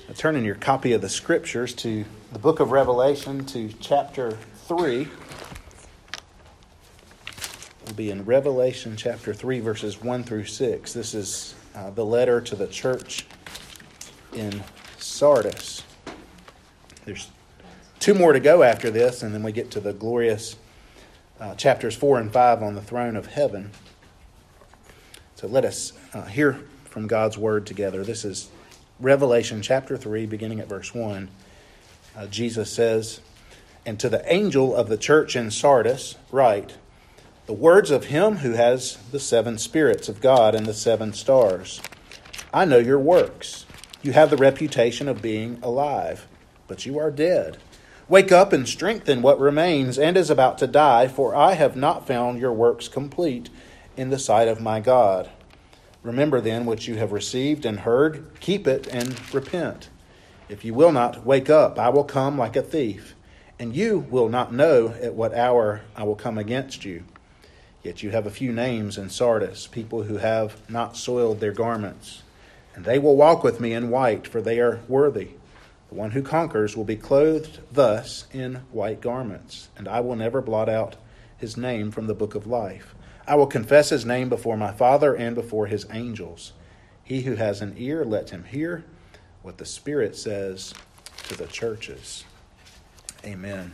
Turn in your copy of the Scriptures to the book of Revelation, to chapter 3. We'll be in Revelation chapter 3, verses 1 through 6. This is the letter to the church in Sardis. There's two more to go after this, and then we get to the glorious chapters 4 and 5 on the throne of heaven. So let us hear from God's word together. This is Revelation chapter 3, beginning at verse 1. Jesus says, "And to the angel of the church in Sardis write, the words of him who has the 7 spirits of God and the 7 stars. I know your works. You have the reputation of being alive, but you are dead. Wake up and strengthen what remains and is about to die, for I have not found your works complete in the sight of my God. Remember then what you have received and heard, keep it and repent. If you will not wake up, I will come like a thief, and you will not know at what hour I will come against you. Yet you have a few names in Sardis, people who have not soiled their garments, and they will walk with me in white, for they are worthy. The one who conquers will be clothed thus in white garments, and I will never blot out his name from the book of life. I will confess his name before my Father and before his angels. He who has an ear, let him hear what the Spirit says to the churches." Amen.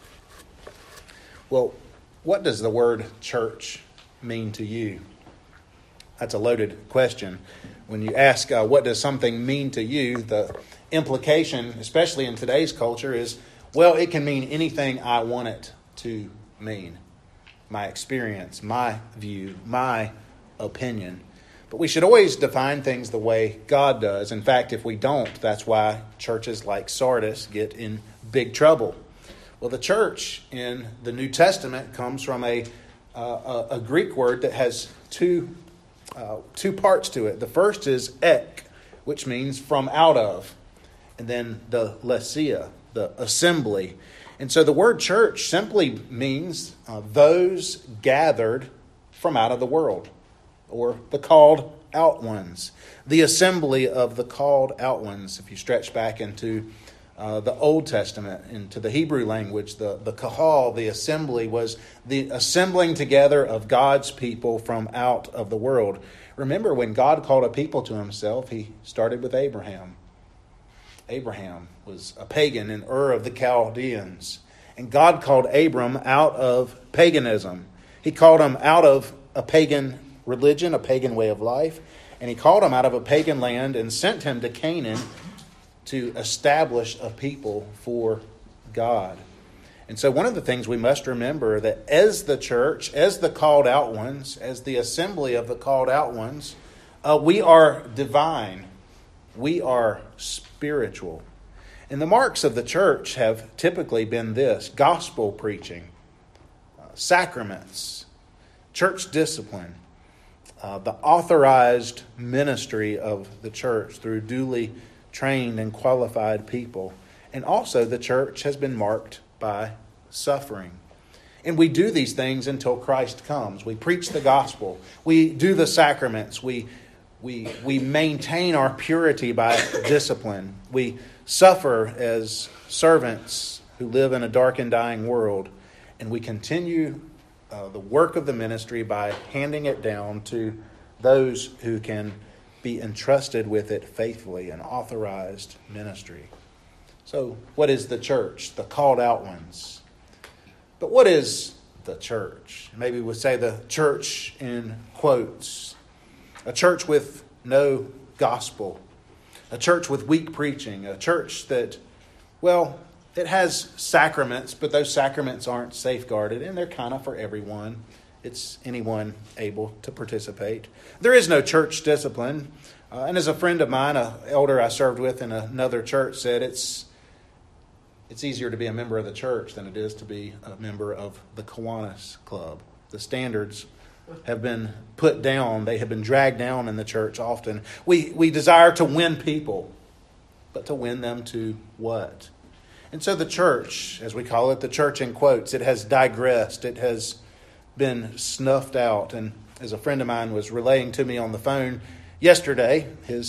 Well, what does the word church mean to you? That's a loaded question. When you ask what does something mean to you, the implication, especially in today's culture, is, well, it can mean anything I want it to mean. My experience, my view, my opinion. But we should always define things the way God does. In fact, if we don't, that's why churches like Sardis get in big trouble. Well, the church in the New Testament comes from a Greek word that has two parts to it. The first is ek, which means from out of, and then the lesia, the assembly. And so the word church simply means those gathered from out of the world, or the called out ones, the assembly of the called out ones. If you stretch back into the Old Testament, into the Hebrew language, the kahal, the assembly, was the assembling together of God's people from out of the world. Remember, when God called a people to himself, he started with Abraham. Abraham was a pagan in Ur of the Chaldeans. And God called Abram out of paganism. He called him out of a pagan religion, a pagan way of life. And he called him out of a pagan land and sent him to Canaan to establish a people for God. And so one of the things we must remember, that as the church, as the called out ones, as the assembly of the called out ones, we are divine. We are spiritual. And the marks of the church have typically been this: gospel preaching, sacraments, church discipline, the authorized ministry of the church through duly trained and qualified people. And also the church has been marked by suffering. And we do these things until Christ comes. We preach the gospel. We do the sacraments. We maintain our purity by discipline. We suffer as servants who live in a dark and dying world. And we continue the work of the ministry by handing it down to those who can be entrusted with it faithfully, an authorized ministry. So what is the church? The called out ones. But what is the church? Maybe we'll say the church in quotes. A church with no gospel. A church with weak preaching. A church that, well, it has sacraments, but those sacraments aren't safeguarded, and they're kind of for everyone. It's anyone able to participate. There is no church discipline. And as a friend of mine, an elder I served with in another church, said it's easier to be a member of the church than it is to be a member of the Kiwanis Club. The standards have been put down. They have been dragged down in the church often. We desire to win people, but to win them to what? And so the church, as we call it, the church in quotes, it has digressed. It has been snuffed out. And as a friend of mine was relaying to me on the phone yesterday, his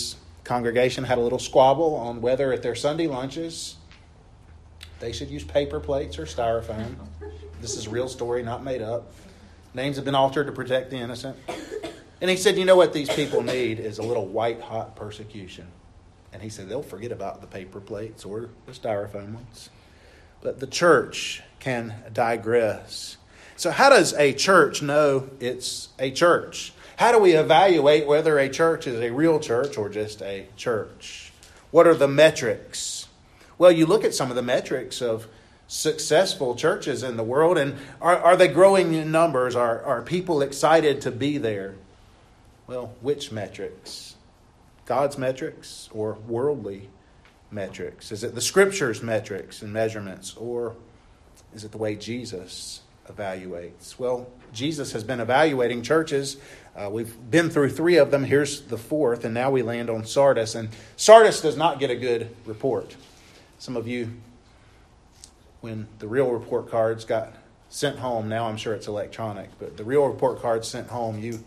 congregation had a little squabble on whether at their Sunday lunches they should use paper plates or styrofoam. This is a real story, not made up. Names have been altered to protect the innocent. And he said, you know what these people need is a little white-hot persecution. And he said, they'll forget about the paper plates or the styrofoam ones. But the church can digress. So how does a church know it's a church? How do we evaluate whether a church is a real church or just a church? What are the metrics? Well, you look at some of the metrics of successful churches in the world, and are they growing in numbers? Are people excited to be there? Well, which metrics? God's metrics or worldly metrics? Is it the Scripture's metrics and measurements, or is it the way Jesus evaluates? Well, Jesus has been evaluating churches. We've been through 3 of them. Here's the 4th, and now we land on Sardis. And Sardis does not get a good report. Some of you, when the real report cards got sent home, now I'm sure it's electronic, but the real report cards sent home, you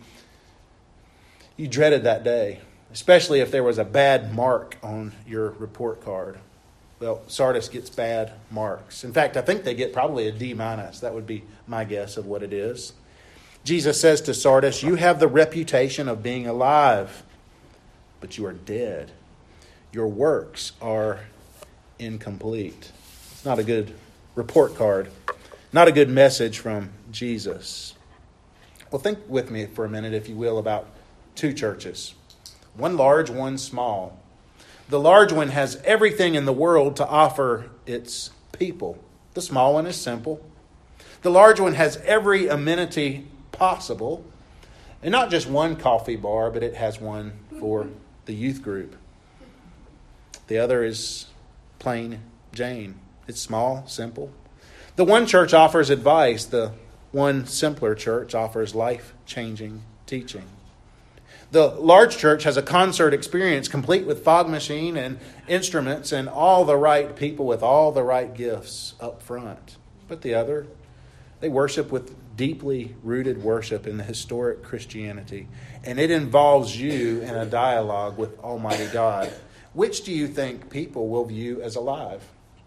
dreaded that day, especially if there was a bad mark on your report card. Well, Sardis gets bad marks. In fact, I think they get probably a D-. That would be my guess of what it is. Jesus says to Sardis, you have the reputation of being alive, but you are dead. Your works are incomplete. It's not a good report card, not a good message from Jesus. Well, think with me for a minute, if you will, about 2 churches. One large, one small. The large one has everything in the world to offer its people. The small one is simple. The large one has every amenity possible. And not just one coffee bar, but it has one for the youth group. The other is plain Jane. It's small, simple. The one church offers advice. The one simpler church offers life-changing teaching. The large church has a concert experience complete with fog machine and instruments and all the right people with all the right gifts up front. But the other, they worship with deeply rooted worship in the historic Christianity. And it involves you in a dialogue with Almighty God. Which do you think people will view as alive?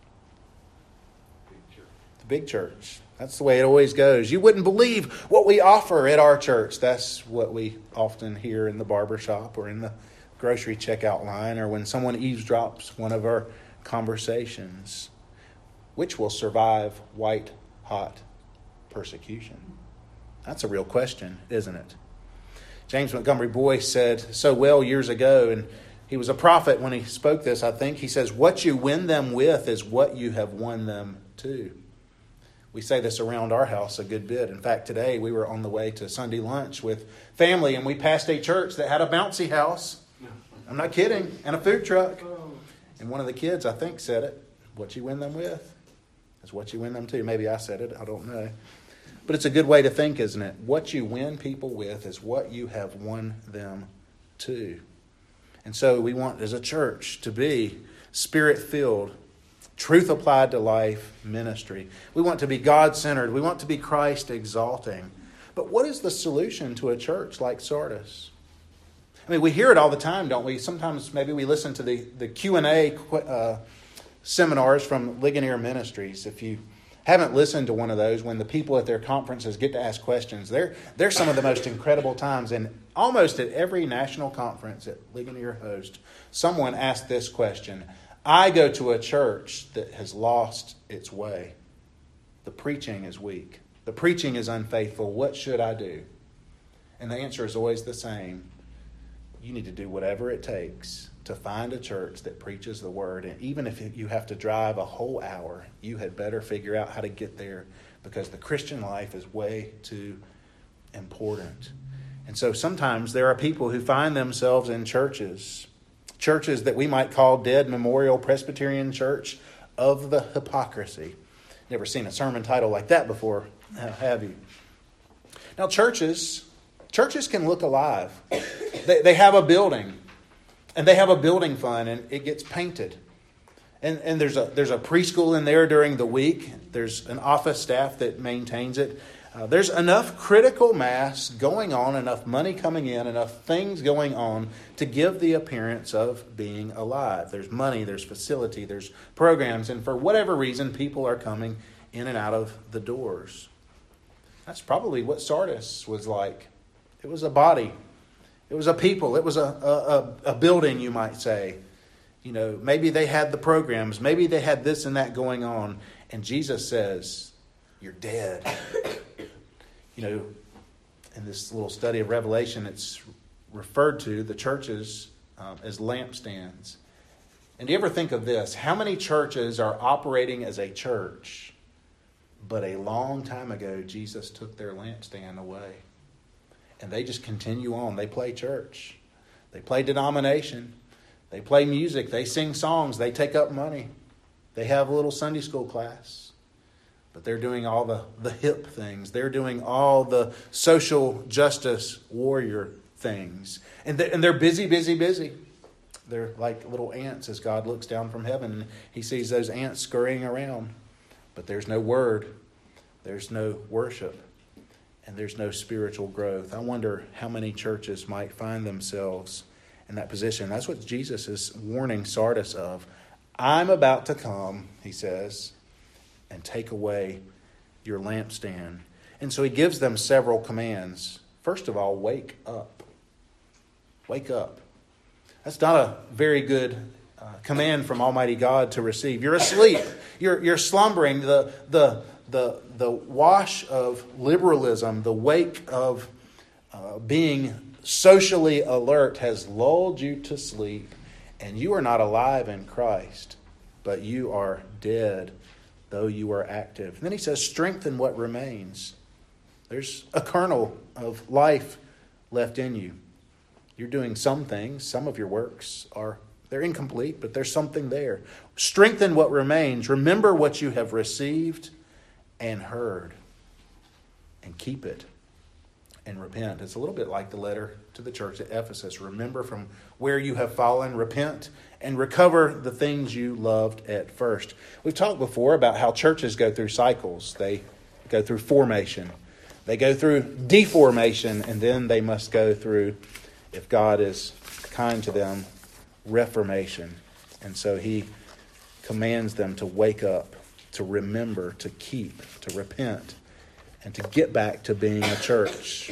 The big church. That's the way it always goes. You wouldn't believe what we offer at our church. That's what we often hear in the barber shop or in the grocery checkout line or when someone eavesdrops one of our conversations. Which will survive white-hot persecution? That's a real question, isn't it? James Montgomery Boyce said so well years ago, and he was a prophet when he spoke this, I think. He says, what you win them with is what you have won them to. We say this around our house a good bit. In fact, today we were on the way to Sunday lunch with family, and we passed a church that had a bouncy house. I'm not kidding. And a food truck. And one of the kids, I think, said it. What you win them with is what you win them to. Maybe I said it. I don't know. But it's a good way to think, isn't it? What you win people with is what you have won them to. And so we want, as a church, to be Spirit-filled, truth applied to life ministry. We want to be God-centered. We want to be Christ-exalting. But what is the solution to a church like Sardis? I mean, we hear it all the time, don't we? Sometimes maybe we listen to the Q&A seminars from Ligonier Ministries. If you haven't listened to one of those, when the people at their conferences get to ask questions, they're some of the most incredible times. And almost at every national conference that Ligonier hosts, someone asked this question. I go to a church that has lost its way. The preaching is weak. The preaching is unfaithful. What should I do? And the answer is always the same. You need to do whatever it takes to find a church that preaches the word. And even if you have to drive a whole hour, you had better figure out how to get there, because the Christian life is way too important. And so sometimes there are people who find themselves in churches that we might call Dead Memorial Presbyterian Church of the Hypocrisy. Never seen a sermon title like that before, have you? Now, churches can look alive. They have a building, and they have a building fund, and it gets painted. And there's a preschool in there during the week. There's an office staff that maintains it. There's enough critical mass going on, enough money coming in, enough things going on to give the appearance of being alive. There's money, there's facility, there's programs, and for whatever reason, people are coming in and out of the doors. That's probably what Sardis was like. It was a body. It was a people. It was a building, you might say. Maybe they had the programs. Maybe they had this and that going on. And Jesus says, you're dead. In this little study of Revelation, it's referred to the churches as lampstands. And do you ever think of this? How many churches are operating as a church, but a long time ago, Jesus took their lampstand away? And they just continue on. They play church. They play denomination. They play music. They sing songs. They take up money. They have a little Sunday school class. But they're doing all the hip things. They're doing all the social justice warrior things. And they're busy, busy, busy. They're like little ants as God looks down from heaven. And he sees those ants scurrying around. But there's no word. There's no worship. And there's no spiritual growth. I wonder how many churches might find themselves in that position. That's what Jesus is warning Sardis of. I'm about to come, he says, and take away your lampstand. And so he gives them several commands. First of all, wake up. Wake up. That's not a very good command from Almighty God to receive. You're asleep. You're slumbering. The wash of liberalism, the wake of being socially alert has lulled you to sleep, and you are not alive in Christ, but you are dead, though you are active. And then he says, strengthen what remains. There's a kernel of life left in you. You're doing some things. Some of your works they're incomplete, but there's something there. Strengthen what remains. Remember what you have received and heard, and keep it and repent. It's a little bit like the letter to the church at Ephesus. Remember from where you have fallen, repent, and recover the things you loved at first. We've talked before about how churches go through cycles. They go through formation. They go through deformation, and then they must go through, if God is kind to them, reformation. And so he commands them to wake up, to remember, to keep, to repent, and to get back to being a church.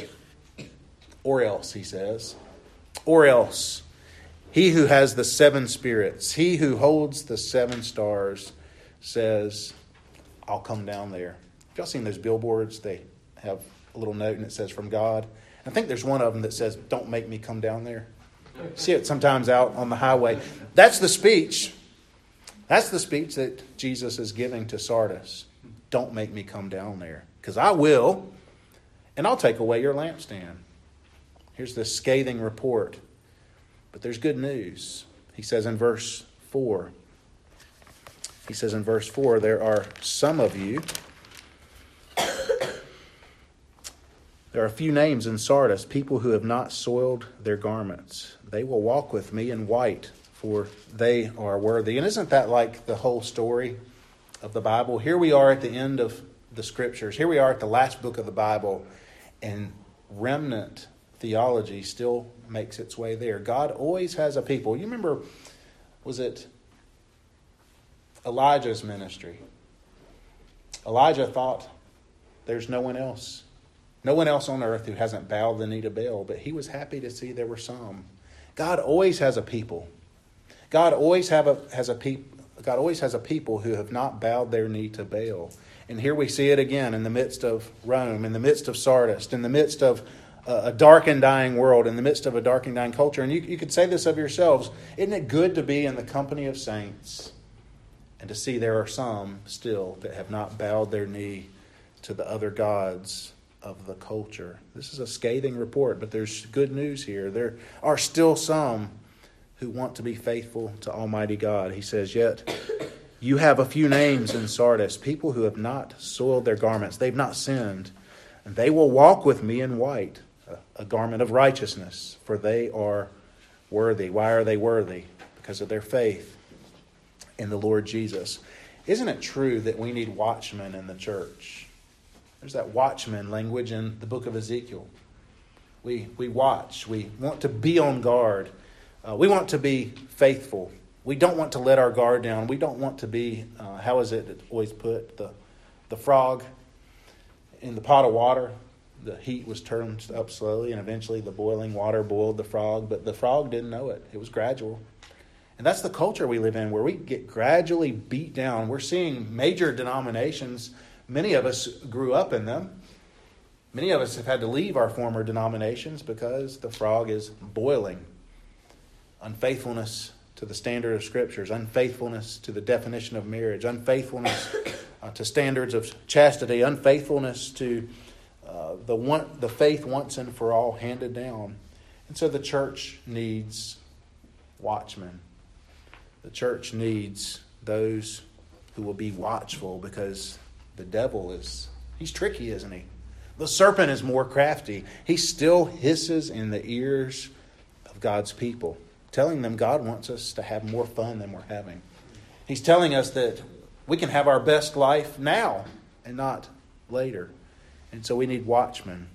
Or else, he says, or else, he who has the 7 spirits, he who holds the 7 stars, says, I'll come down there. Have y'all seen those billboards? They have a little note and it says, from God. I think there's one of them that says, don't make me come down there. See it sometimes out on the highway. That's the speech. That's the speech that Jesus is giving to Sardis. Don't make me come down there, because I will, and I'll take away your lampstand. Here's this scathing report. But there's good news. He says in verse 4, there are some of you, there are a few names in Sardis, people who have not soiled their garments. They will walk with me in white, for they are worthy. And isn't that like the whole story of the Bible? Here we are at the end of the Scriptures. Here we are at the last book of the Bible, and remnant theology still makes its way there. God always has a people. You remember, was it Elijah's ministry? Elijah thought there's no one else on earth who hasn't bowed the knee to Baal, but he was happy to see there were some. God always has a people. God always has a people who have not bowed their knee to Baal. And here we see it again in the midst of Rome, in the midst of Sardis, in the midst of a dark and dying world, in the midst of a dark and dying culture. And you could say this of yourselves. Isn't it good to be in the company of saints and to see there are some still that have not bowed their knee to the other gods of the culture? This is a scathing report, but there's good news here. There are still some who want to be faithful to Almighty God. He says, yet you have a few names in Sardis, people who have not soiled their garments. They've not sinned. And they will walk with me in white, a garment of righteousness, for they are worthy. Why are they worthy? Because of their faith in the Lord Jesus. Isn't it true that we need watchmen in the church? There's that watchman language in the book of Ezekiel. We watch. We want to be on guard. We want to be faithful. We don't want to let our guard down. We don't want to be, how is it always put, the frog in the pot of water. The heat was turned up slowly, and eventually the boiling water boiled the frog, but the frog didn't know it. It was gradual. And that's the culture we live in, where we get gradually beat down. We're seeing major denominations. Many of us grew up in them. Many of us have had to leave our former denominations because the frog is boiling. Unfaithfulness to the standard of Scriptures, unfaithfulness to the definition of marriage, unfaithfulness to standards of chastity, unfaithfulness to the faith once and for all handed down. And so the church needs watchmen. The church needs those who will be watchful, because the devil he's tricky, isn't he? The serpent is more crafty. He still hisses in the ears of God's people, telling them God wants us to have more fun than we're having. He's telling us that we can have our best life now and not later. And so we need watchmen.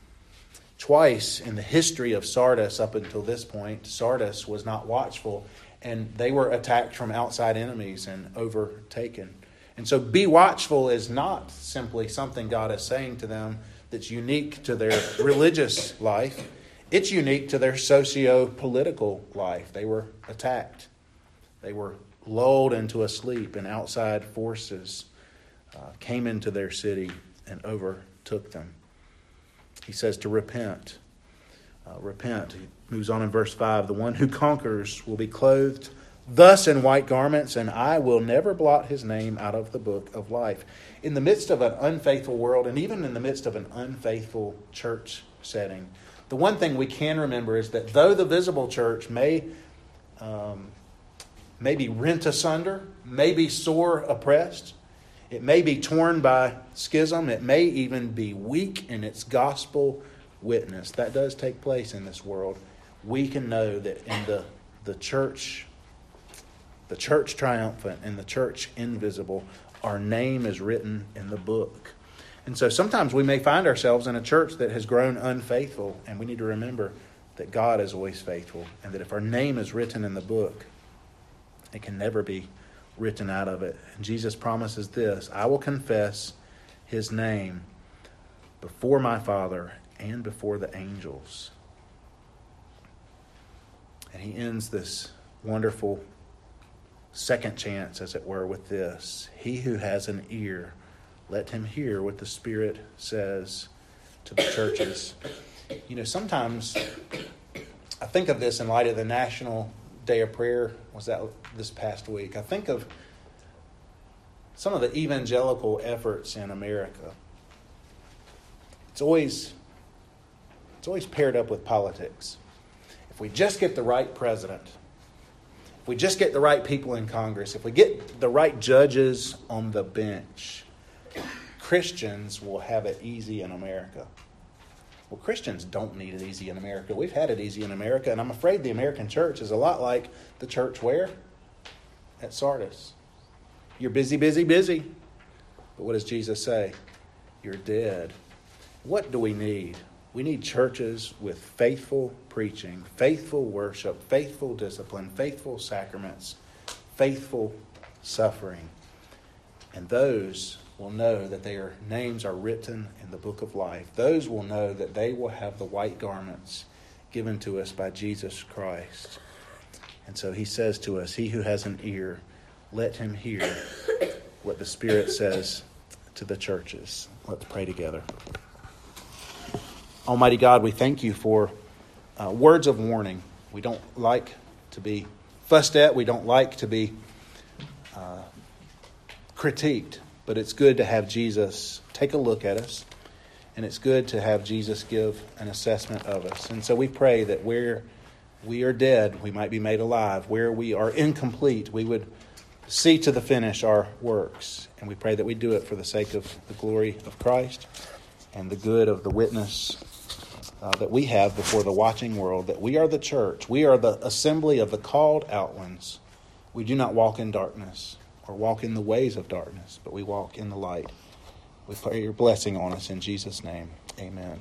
Twice in the history of Sardis up until this point, Sardis was not watchful, and they were attacked from outside enemies and overtaken. And so be watchful is not simply something God is saying to them that's unique to their religious life. It's unique to their socio-political life. They were attacked. They were lulled into a sleep, and outside forces came into their city and overtook them. He says to repent. Repent. He moves on in verse 5. The one who conquers will be clothed thus in white garments, and I will never blot his name out of the book of life. In the midst of an unfaithful world, and even in the midst of an unfaithful church setting, the one thing we can remember is that though the visible church may be rent asunder, may be sore oppressed, it may be torn by schism, it may even be weak in its gospel witness. That does take place in this world. We can know that in the church triumphant and the church invisible, our name is written in the book. And so sometimes we may find ourselves in a church that has grown unfaithful, and we need to remember that God is always faithful, and that if our name is written in the book, it can never be written out of it. And Jesus promises this: I will confess his name before my Father and before the angels. And he ends this wonderful second chance, as it were, with this: he who has an ear, let him hear what the Spirit says to the churches. You know, sometimes I think of this in light of the National Day of Prayer. Was that this past week? I think of some of the evangelical efforts in America. It's always paired up with politics. If we just get the right president, if we just get the right people in Congress, if we get the right judges on the bench, Christians will have it easy in America. Well, Christians don't need it easy in America. We've had it easy in America, and I'm afraid the American church is a lot like the church where? At Sardis. You're busy, busy, busy. But what does Jesus say? You're dead. What do we need? We need churches with faithful preaching, faithful worship, faithful discipline, faithful sacraments, faithful suffering. And those will know that their names are written in the book of life. Those will know that they will have the white garments given to us by Jesus Christ. And so he says to us, he who has an ear, let him hear what the Spirit says to the churches. Let's pray together. Almighty God, we thank you for words of warning. We don't like to be fussed at. We don't like to be critiqued. But it's good to have Jesus take a look at us. And it's good to have Jesus give an assessment of us. And so we pray that where we are dead, we might be made alive. Where we are incomplete, we would see to the finish our works. And we pray that we do it for the sake of the glory of Christ and the good of the witness that we have before the watching world, that we are the church. We are the assembly of the called out ones. We do not walk in darkness or walk in the ways of darkness, but we walk in the light. We pray your blessing on us in Jesus' name. Amen.